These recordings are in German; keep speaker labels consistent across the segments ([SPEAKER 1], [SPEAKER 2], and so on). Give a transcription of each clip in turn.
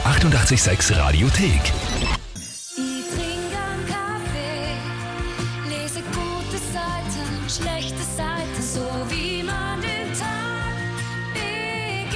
[SPEAKER 1] 886 Radiothek.
[SPEAKER 2] Ich trinke einen Kaffee, lese gute Seiten, schlechte Seiten, so wie man den Tag beginnt.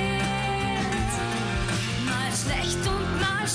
[SPEAKER 2] Mal schlecht und mal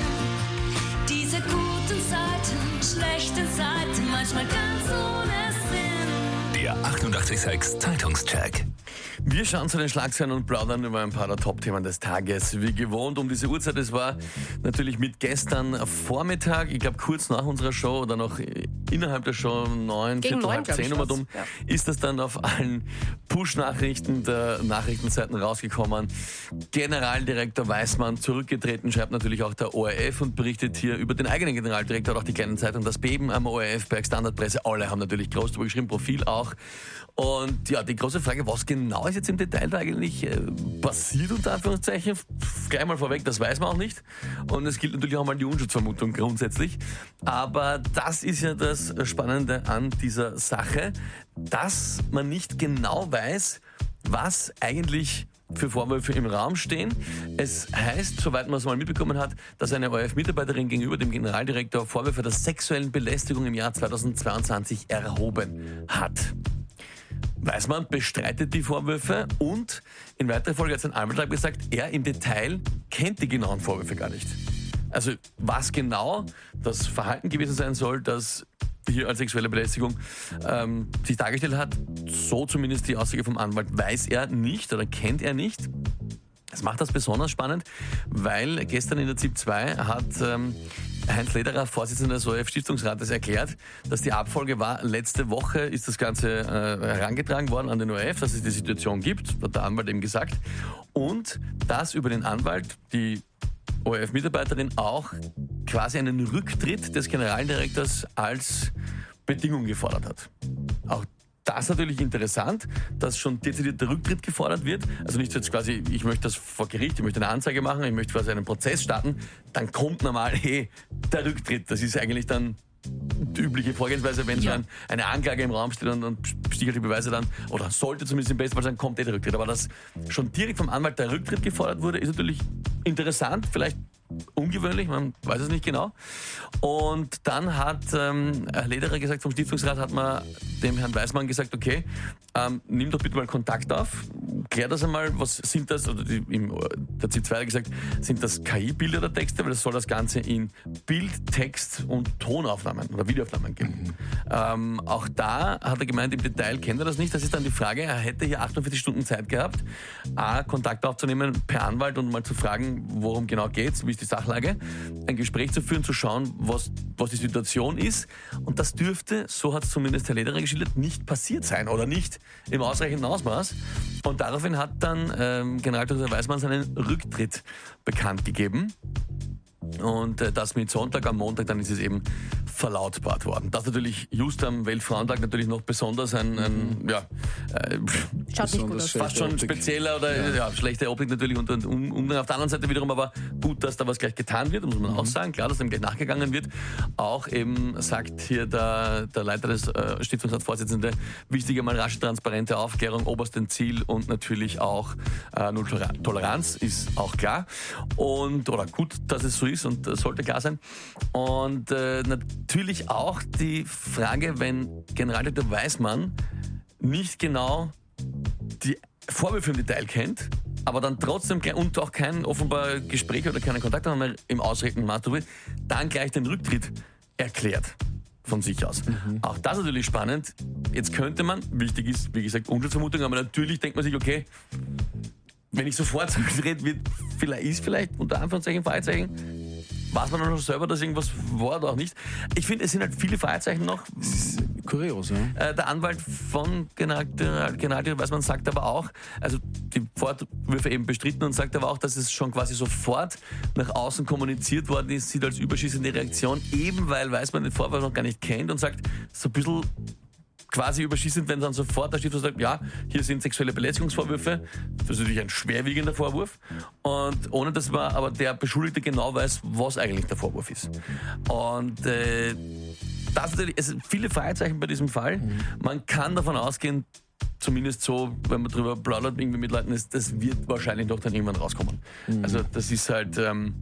[SPEAKER 2] schön, diese guten Seiten, schlechten Seiten, manchmal ganz ohne Sinn.
[SPEAKER 1] Der 886 Zeitungscheck.
[SPEAKER 3] Wir schauen zu den Schlagzeilen und plaudern über ein paar der Top-Themen des Tages. Wie gewohnt um diese Uhrzeit, es war natürlich mit gestern Vormittag, ich glaube kurz nach unserer Show oder noch innerhalb der Show, 9,
[SPEAKER 4] Gegen
[SPEAKER 3] Viertel,
[SPEAKER 4] 9,
[SPEAKER 3] halb 10 Uhr dumm, ist das dann auf allen Push-Nachrichten der Nachrichtenseiten rausgekommen. Generaldirektor Weismann zurückgetreten, schreibt natürlich auch der ORF und berichtet hier über den eigenen Generaldirektor, auch die kleinen Zeitung, das Beben am ORF, Berg Standardpresse, alle haben natürlich groß drüber geschrieben, Profil auch. Und ja, die große Frage, was genau ist jetzt im Detail da eigentlich passiert, unter Anführungszeichen, gleich mal vorweg, das weiß man auch nicht. Und es gilt natürlich auch mal die Unschutzvermutung grundsätzlich. Aber das ist ja das Spannende an dieser Sache, dass man nicht genau weiß, was eigentlich für Vorwürfe im Raum stehen. Es heißt, soweit man es mal mitbekommen hat, dass eine ORF-Mitarbeiterin gegenüber dem Generaldirektor Vorwürfe der sexuellen Belästigung im Jahr 2022 erhoben hat. Weismann bestreitet die Vorwürfe und in weiterer Folge hat sein Anwalt gesagt, er im Detail kennt die genauen Vorwürfe gar nicht. Also was genau das Verhalten gewesen sein soll, das hier als sexuelle Belästigung sich dargestellt hat, so zumindest die Aussage vom Anwalt, weiß er nicht oder kennt er nicht. Das macht das besonders spannend, weil gestern in der ZIP 2 hat Heinz Lederer, Vorsitzender des ORF-Stiftungsrates, erklärt, dass die Abfolge war, letzte Woche ist das Ganze herangetragen worden an den ORF, dass es die Situation gibt, hat der Anwalt eben gesagt, und dass über den Anwalt die ORF-Mitarbeiterin auch quasi einen Rücktritt des Generaldirektors als Bedingung gefordert hat. Auch das ist natürlich interessant, dass schon dezidiert der Rücktritt gefordert wird. Also nicht jetzt quasi, ich möchte das vor Gericht, ich möchte eine Anzeige machen, ich möchte quasi einen Prozess starten. Dann kommt normal, der Rücktritt. Das ist eigentlich dann die übliche Vorgehensweise, wenn so eine Anklage im Raum steht und stichelt die Beweise dann, oder sollte zumindest im besten Fall sein, kommt der Rücktritt. Aber dass schon direkt vom Anwalt der Rücktritt gefordert wurde, ist natürlich interessant, vielleicht ungewöhnlich, man weiß es nicht genau. Und dann hat Herr Lederer gesagt, vom Stiftungsrat hat man dem Herrn Weismann gesagt, okay, nimm doch bitte mal Kontakt auf, klär das einmal, was sind das, oder der ZIP 2 hat gesagt, sind das KI-Bilder oder Texte, weil es soll das Ganze in Bild, Text und Tonaufnahmen oder Videoaufnahmen geben. Auch da hat er gemeint, im Detail kennt er das nicht, das ist dann die Frage, er hätte hier 48 Stunden Zeit gehabt, Kontakt aufzunehmen per Anwalt und mal zu fragen, worum genau geht's, wie ist die Sachlage, ein Gespräch zu führen, zu schauen, was die Situation ist. Und das dürfte, so hat es zumindest Herr Lederer geschildert, nicht passiert sein oder nicht im ausreichenden Ausmaß. Und daraufhin hat dann Generaldirektor Weismann seinen Rücktritt bekannt gegeben. Und das mit Sonntag, am Montag, dann ist es eben verlautbart worden. Das natürlich just am Weltfrauentag natürlich noch besonders
[SPEAKER 4] Schaut nicht gut aus.
[SPEAKER 3] Fast schon spezieller oder schlechte Optik natürlich und auf der anderen Seite wiederum aber gut, dass da was gleich getan wird, muss man auch sagen. Klar, dass dem gleich nachgegangen wird. Auch eben sagt hier der Leiter des Stiftungsratsvorsitzende, wichtige mal rasche, transparente Aufklärung, oberstes Ziel und natürlich auch Null Toleranz, ist auch klar. Oder gut, dass es so ist und sollte klar sein. Und natürlich auch die Frage, wenn Generaldirektor Weismann nicht genau die Vorwürfe im Detail kennt, aber dann trotzdem und auch kein offenbar Gespräch oder keine Kontakte mehr im ausreichenden Maß wird, dann gleich den Rücktritt erklärt von sich aus. Auch das ist natürlich spannend. Jetzt könnte man, wichtig ist, wie gesagt, Unschuldsvermutung, aber natürlich denkt man sich, okay, wenn ich sofort zurücktrete, ist vielleicht unter Anführungszeichen, Fragezeichen, weiß man noch selber, dass irgendwas war oder auch nicht. Ich finde, es sind halt viele Fragezeichen noch.
[SPEAKER 5] Das ist kurios, ja.
[SPEAKER 3] Der Anwalt von Generaldirektor Weismann sagt aber auch, also die Vorwürfe eben bestritten und sagt aber auch, dass es schon quasi sofort nach außen kommuniziert worden ist, sieht als überschießende Reaktion, eben weil Weismann den Vorwurf noch gar nicht kennt und sagt, so ein bisschen quasi überschießend, wenn dann sofort der Stifter sagt, hier sind sexuelle Belästigungsvorwürfe. Das ist natürlich ein schwerwiegender Vorwurf. Und ohne dass man aber der Beschuldigte genau weiß, was eigentlich der Vorwurf ist. Und das natürlich, es sind viele Fragezeichen bei diesem Fall. Man kann davon ausgehen, zumindest so, wenn man drüber plaudert irgendwie mit Leuten, das wird wahrscheinlich doch dann irgendwann rauskommen. Also das ist halt,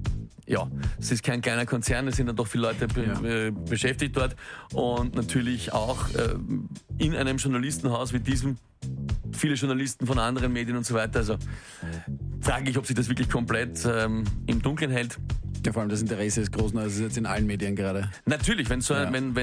[SPEAKER 3] es ist kein kleiner Konzern, es sind dann doch viele Leute beschäftigt dort und natürlich auch in einem Journalistenhaus wie diesem viele Journalisten von anderen Medien und so weiter. Also frage ich, ob sich das wirklich komplett im Dunkeln hält.
[SPEAKER 5] Ja, vor allem das Interesse ist groß, also es ist jetzt in allen Medien gerade.
[SPEAKER 3] Natürlich, wenn so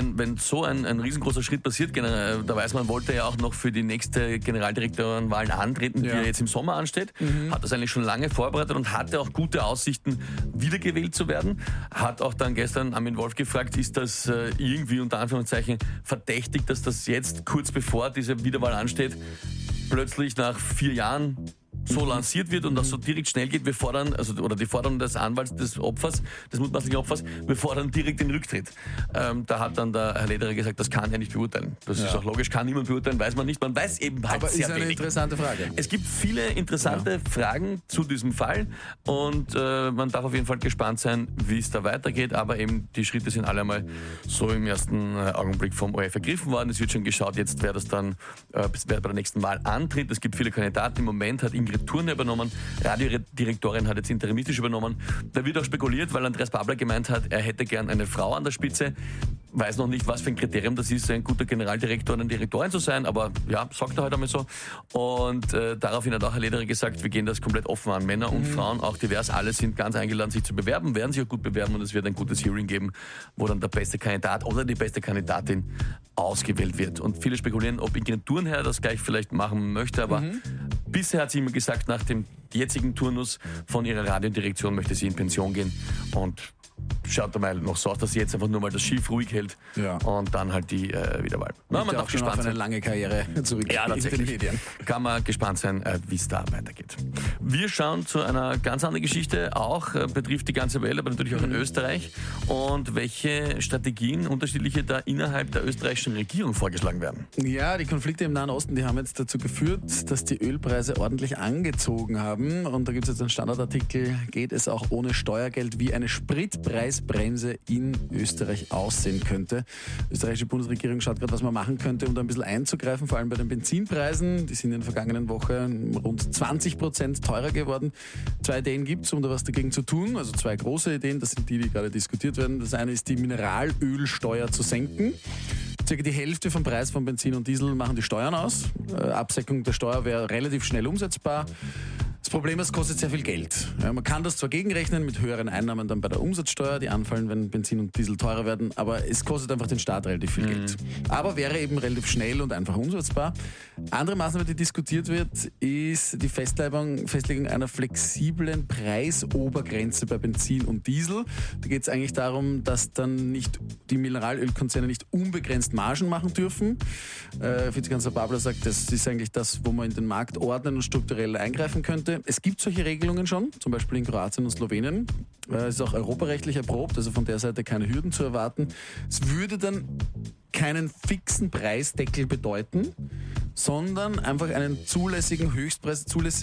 [SPEAKER 3] ein riesengroßer Schritt passiert, der Weismann wollte ja auch noch für die nächste Generaldirektorenwahl antreten, die ja jetzt im Sommer ansteht, hat das eigentlich schon lange vorbereitet und hatte auch gute Aussichten, wiedergewählt zu werden. Hat auch dann gestern Armin Wolf gefragt, ist das irgendwie unter Anführungszeichen verdächtig, dass das jetzt kurz bevor diese Wiederwahl ansteht, plötzlich nach 4 Jahren so lanciert wird und das so direkt schnell geht, wir fordern, oder die Forderung des Anwalts des Opfers, des mutmaßlichen Opfers, wir fordern direkt den Rücktritt. Da hat dann der Herr Lederer gesagt, das kann er nicht beurteilen. Das ist auch logisch, kann niemand beurteilen, weiß man nicht. Man weiß eben halt
[SPEAKER 5] aber
[SPEAKER 3] sehr
[SPEAKER 5] ist eine
[SPEAKER 3] wenig.
[SPEAKER 5] Interessante Frage.
[SPEAKER 3] Es gibt viele interessante Fragen zu diesem Fall und man darf auf jeden Fall gespannt sein, wie es da weitergeht, aber eben die Schritte sind alle einmal so im ersten Augenblick vom ORF ergriffen worden. Es wird schon geschaut, jetzt wer das dann wer bei der nächsten Wahl antritt. Es gibt viele Kandidaten. Im Moment hat Ingrid Thurner übernommen, Radiodirektorin hat jetzt interimistisch übernommen. Da wird auch spekuliert, weil Andreas Babler gemeint hat, er hätte gern eine Frau an der Spitze. Weiß noch nicht, was für ein Kriterium das ist, ein guter Generaldirektor oder eine Direktorin zu sein, aber ja, sagt er halt einmal so. Und daraufhin hat auch Herr Lederer gesagt, wir gehen das komplett offen an. Männer und Frauen, auch divers, alle sind ganz eingeladen, sich zu bewerben, werden sich auch gut bewerben und es wird ein gutes Hearing geben, wo dann der beste Kandidat oder die beste Kandidatin ausgewählt wird. Und viele spekulieren, ob Ingrid Thurnherr das gleich vielleicht machen möchte, aber bisher hat sie immer gesagt, nach dem jetzigen Turnus von ihrer Radiodirektion möchte sie in Pension gehen und schaut einmal noch so aus, dass sie jetzt einfach nur mal das Schiff ruhig hält und dann halt die Wiederwahl. Na, man darf gespannt sein.
[SPEAKER 5] Eine lange Karriere zurück.
[SPEAKER 3] Ja, tatsächlich. Kann man gespannt sein, wie es da weitergeht. Wir schauen zu einer ganz anderen Geschichte, auch betrifft die ganze Welt, aber natürlich auch in Österreich und welche Strategien unterschiedliche da innerhalb der österreichischen Regierung vorgeschlagen werden.
[SPEAKER 5] Ja, die Konflikte im Nahen Osten, die haben jetzt dazu geführt, dass die Ölpreise ordentlich angezogen haben und da gibt es jetzt einen Standardartikel, geht es auch ohne Steuergeld, wie eine Spritpreisbremse in Österreich aussehen könnte. Die österreichische Bundesregierung schaut gerade, was man machen könnte, um da ein bisschen einzugreifen, vor allem bei den Benzinpreisen. Die sind in der vergangenen Woche rund 20% teurer geworden. 2 Ideen gibt es, um da was dagegen zu tun. Also 2 große Ideen, das sind die gerade diskutiert werden. Das eine ist, die Mineralölsteuer zu senken. Circa die Hälfte vom Preis von Benzin und Diesel machen die Steuern aus. Absenkung der Steuer wäre relativ schnell umsetzbar. Das Problem ist, es kostet sehr viel Geld. Ja, man kann das zwar gegenrechnen mit höheren Einnahmen dann bei der Umsatzsteuer, die anfallen, wenn Benzin und Diesel teurer werden, aber es kostet einfach den Staat relativ viel Geld. Aber wäre eben relativ schnell und einfach umsetzbar. Andere Maßnahme, die diskutiert wird, ist die Festlegung einer flexiblen Preisobergrenze bei Benzin und Diesel. Da geht es eigentlich darum, dass dann nicht die Mineralölkonzerne nicht unbegrenzt Margen machen dürfen. Vizekanzler Babler sagt, das ist eigentlich das, wo man in den Markt ordnen und strukturell eingreifen könnte. Es gibt solche Regelungen schon, zum Beispiel in Kroatien und Slowenien. Es ist auch europarechtlich erprobt, also von der Seite keine Hürden zu erwarten. Es würde dann keinen fixen Preisdeckel bedeuten, sondern einfach einen zulässigen Höchstpreis,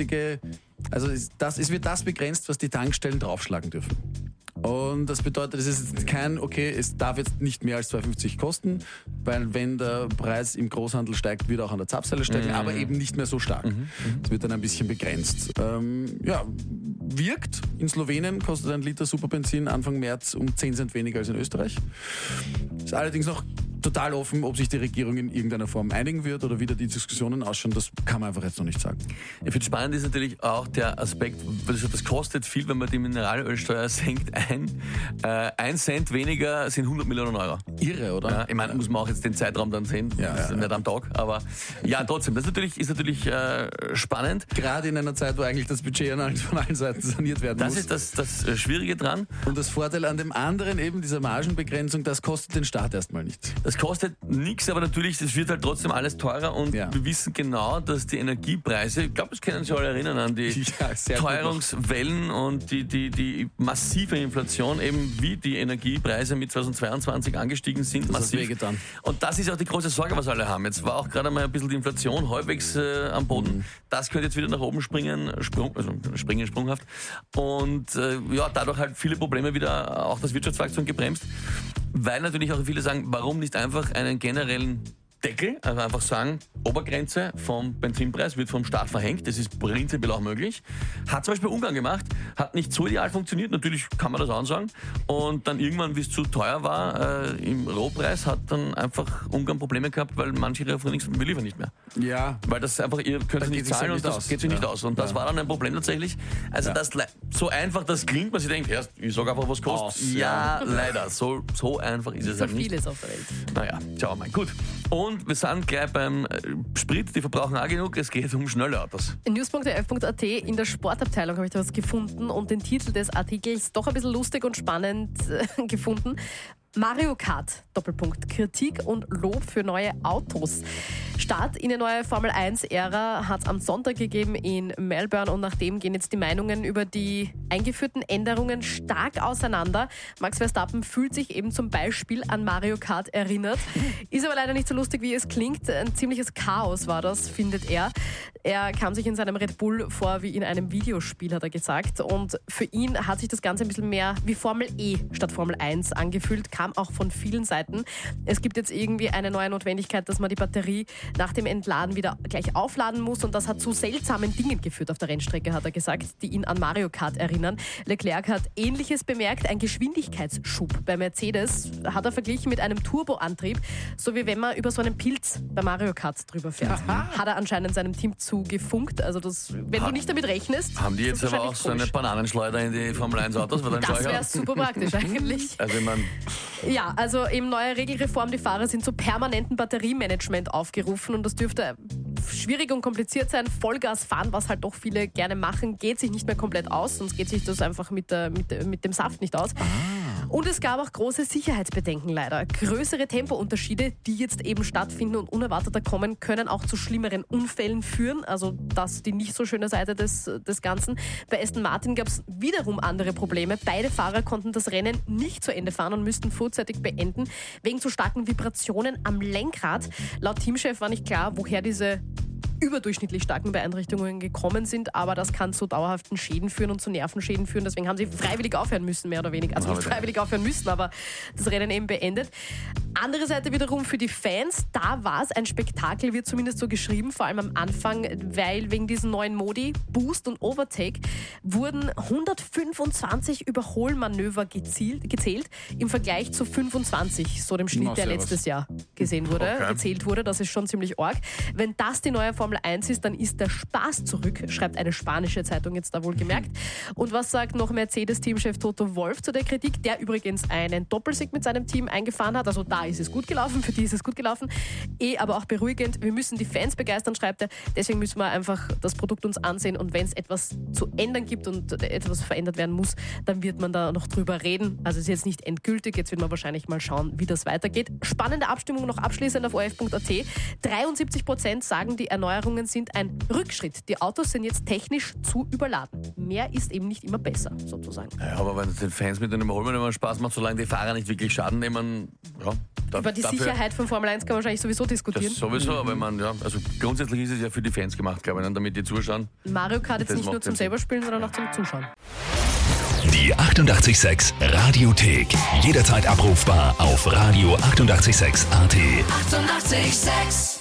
[SPEAKER 5] also es wird das begrenzt, was die Tankstellen draufschlagen dürfen. Und das bedeutet, es ist es darf jetzt nicht mehr als 2,50 kosten, weil wenn der Preis im Großhandel steigt, wird auch an der Zapfsäule steigen, aber eben nicht mehr so stark. Es wird dann ein bisschen begrenzt. Wirkt. In Slowenien kostet ein Liter Superbenzin Anfang März um 10 Cent weniger als in Österreich. Ist allerdings noch total offen, ob sich die Regierung in irgendeiner Form einigen wird oder wie da die Diskussionen ausschauen, das kann man einfach jetzt noch nicht sagen.
[SPEAKER 3] Ich finde spannend ist natürlich auch der Aspekt, das kostet viel, wenn man die Mineralölsteuer senkt. Ein Cent weniger sind 100 Millionen Euro.
[SPEAKER 5] Irre, oder?
[SPEAKER 3] Ja, ich meine, muss man auch jetzt den Zeitraum dann sehen, das ist nicht am Tag, aber ja, trotzdem, das ist natürlich spannend.
[SPEAKER 5] Gerade in einer Zeit, wo eigentlich das Budget von allen Seiten saniert werden muss.
[SPEAKER 3] Das ist das Schwierige dran.
[SPEAKER 5] Und das Vorteil an dem anderen eben, dieser Margenbegrenzung, das kostet den Staat erstmal nichts.
[SPEAKER 3] Das kostet nichts, aber natürlich, das wird halt trotzdem alles teurer und wir wissen genau, dass die Energiepreise, ich glaube, das können Sie alle erinnern an die Teuerungswellen und die massive Inflation, eben wie die Energiepreise mit 2022 angestiegen sind.
[SPEAKER 5] Das hat wehgetan.
[SPEAKER 3] Und das ist auch die große Sorge, was alle haben. Jetzt war auch gerade mal ein bisschen die Inflation halbwegs am Boden. Das könnte jetzt wieder nach oben springen, sprunghaft. Und dadurch halt viele Probleme wieder, auch das Wirtschaftswachstum gebremst. Weil natürlich auch viele sagen, warum nicht einfach einen generellen Deckel, also einfach sagen, Obergrenze vom Benzinpreis wird vom Staat verhängt, das ist prinzipiell auch möglich. Hat zum Beispiel Ungarn gemacht, hat nicht so ideal funktioniert, natürlich kann man das ansagen. Und dann irgendwann, wie es zu teuer war, im Rohpreis, hat dann einfach Ungarn Probleme gehabt, weil manche ihre Frühlingsbeliefer nicht mehr.
[SPEAKER 5] Ja.
[SPEAKER 3] Weil das einfach, ihr könnt es nicht zahlen und das geht sich nicht aus. Und das war dann ein Problem tatsächlich. Also das, so einfach das klingt, man sich denkt, erst, ich sage einfach, was kostet. Ja, leider. So einfach ist es halt nicht.
[SPEAKER 4] Vieles auf der Welt.
[SPEAKER 3] Naja, schauen wir mal. Gut. Und wir sind gleich beim Sprit, die verbrauchen auch genug, es geht um schnelle Autos.
[SPEAKER 4] In news.f.at in der Sportabteilung habe ich da was gefunden und den Titel des Artikels doch ein bisschen lustig und spannend gefunden. Mario Kart, Doppelpunkt, Kritik und Lob für neue Autos. Start in eine neue Formel-1-Ära hat es am Sonntag gegeben in Melbourne und nachdem gehen jetzt die Meinungen über die eingeführten Änderungen stark auseinander. Max Verstappen fühlt sich eben zum Beispiel an Mario Kart erinnert. Ist aber leider nicht so lustig, wie es klingt. Ein ziemliches Chaos war das, findet er. Er kam sich in seinem Red Bull vor wie in einem Videospiel, hat er gesagt. Und für ihn hat sich das Ganze ein bisschen mehr wie Formel E statt Formel 1 angefühlt. Kam auch von vielen Seiten. Es gibt jetzt irgendwie eine neue Notwendigkeit, dass man die Batterie nach dem Entladen wieder gleich aufladen muss und das hat zu seltsamen Dingen geführt auf der Rennstrecke, hat er gesagt, die ihn an Mario Kart erinnern. Leclerc hat Ähnliches bemerkt, ein Geschwindigkeitsschub bei Mercedes hat er verglichen mit einem Turboantrieb, so wie wenn man über so einen Pilz bei Mario Kart drüber fährt. Hat er anscheinend seinem Team zugefunkt, also das, wenn du nicht damit rechnest.
[SPEAKER 3] Haben die jetzt aber auch so eine Bananenschleuder in die Formel 1 Autos?
[SPEAKER 4] Das wäre super praktisch eigentlich.
[SPEAKER 3] Also ich meine...
[SPEAKER 4] Ja, also eben neue Regelreform, die Fahrer sind zu permanentem Batteriemanagement aufgerufen und das dürfte schwierig und kompliziert sein. Vollgas fahren, was halt doch viele gerne machen, geht sich nicht mehr komplett aus, sonst geht sich das einfach mit dem Saft nicht aus. Und es gab auch große Sicherheitsbedenken leider. Größere Tempounterschiede, die jetzt eben stattfinden und unerwarteter kommen, können auch zu schlimmeren Unfällen führen. Also das ist die nicht so schöne Seite des Ganzen. Bei Aston Martin gab es wiederum andere Probleme. Beide Fahrer konnten das Rennen nicht zu Ende fahren und müssten vorzeitig beenden, wegen zu starken Vibrationen am Lenkrad. Laut Teamchef war nicht klar, woher diese überdurchschnittlich starken Beeinträchtigungen gekommen sind, aber das kann zu dauerhaften Schäden führen und zu Nervenschäden führen. Deswegen haben sie freiwillig aufhören müssen, mehr oder weniger. Also nicht freiwillig aufhören müssen, aber das Rennen eben beendet. Andere Seite wiederum für die Fans, da war es ein Spektakel, wird zumindest so geschrieben, vor allem am Anfang, weil wegen diesen neuen Modi, Boost und Overtake, wurden 125 Überholmanöver gezählt im Vergleich zu 25, so dem Schnitt, der letztes Jahr gezählt wurde. Das ist schon ziemlich arg. Wenn das die neue Formel 1 ist, dann ist der Spaß zurück, schreibt eine spanische Zeitung jetzt da wohl gemerkt. Und was sagt noch Mercedes-Teamchef Toto Wolff zu der Kritik, der übrigens einen Doppelsieg mit seinem Team eingefahren hat. Also da ist es gut gelaufen, für die ist es gut gelaufen. Aber auch beruhigend, wir müssen die Fans begeistern, schreibt er. Deswegen müssen wir einfach das Produkt uns ansehen und wenn es etwas zu ändern gibt und etwas verändert werden muss, dann wird man da noch drüber reden. Also es ist jetzt nicht endgültig, jetzt wird man wahrscheinlich mal schauen, wie das weitergeht. Spannende Abstimmung noch abschließend auf ORF.at. 73% sagen, die Erneuerungen sind ein Rückschritt. Die Autos sind jetzt technisch zu überladen. Mehr ist eben nicht immer besser, sozusagen.
[SPEAKER 3] Ja, aber wenn es den Fans mit den Überholmanövern Spaß macht, solange die Fahrer nicht wirklich Schaden nehmen, ja.
[SPEAKER 4] Über die Sicherheit von Formel 1 kann man wahrscheinlich sowieso diskutieren.
[SPEAKER 3] Das sowieso, aber also grundsätzlich ist es ja für die Fans gemacht, glaube ich, damit die zuschauen.
[SPEAKER 4] Mario Kart jetzt nicht nur zum selber spielen, sondern auch zum Zuschauen.
[SPEAKER 1] Die 88,6 Radiothek. Jederzeit abrufbar auf radio886.at.
[SPEAKER 2] 88,6.